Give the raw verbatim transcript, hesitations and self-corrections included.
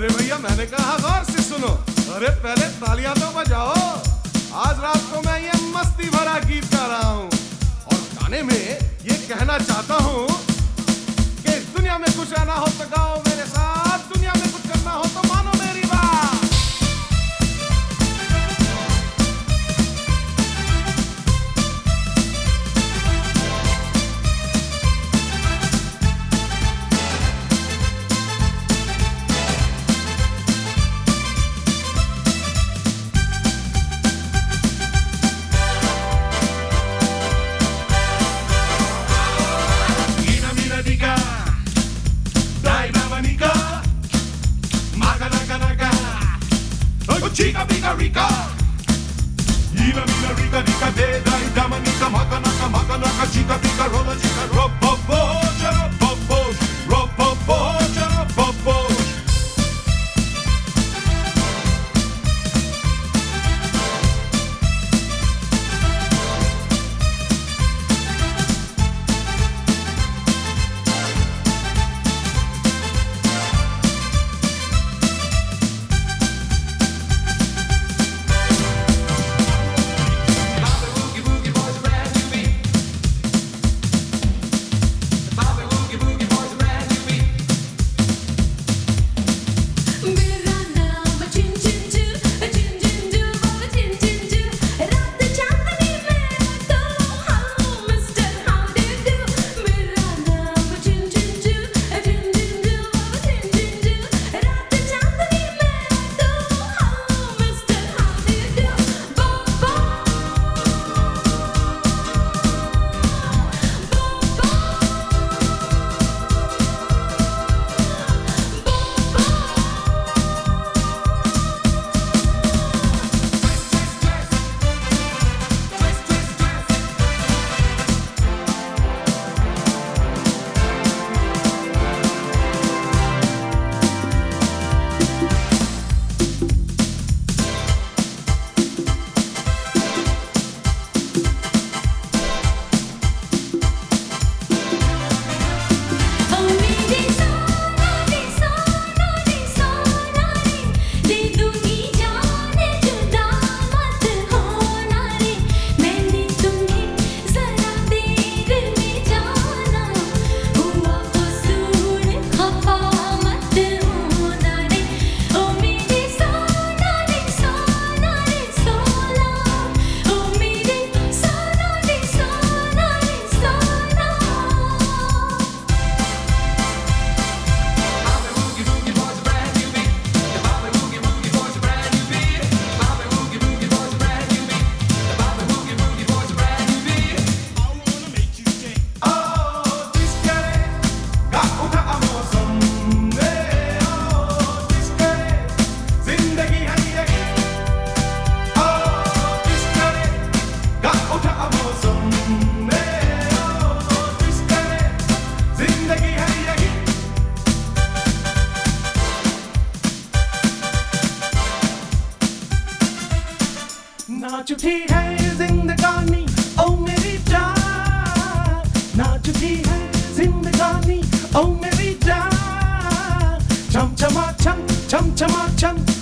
अरे भैया मैंने कहा गौर से सुनो, अरे पहले तालियां तो बजाओ। आज रात को मैं ये मस्ती भरा गीत गा रहा हूँ और गाने में ये कहना चाहता हूँ कि दुनिया में कुछ रहना हो तो गाओ मेरे साथ, दुनिया में कुछ करना हो तो मानो मेरी बात। Chica pica rica, Ina mina rica rica de dai damanica maka naka maka naka chica pica rolla chica rob bob boja bob boj rob bob boja bob boj. नाच उठी है जिंदगानी ओ मेरी जान, नाच उठी है जिंदगानी ओ मेरी जान, छम छमा छम छम छमा छम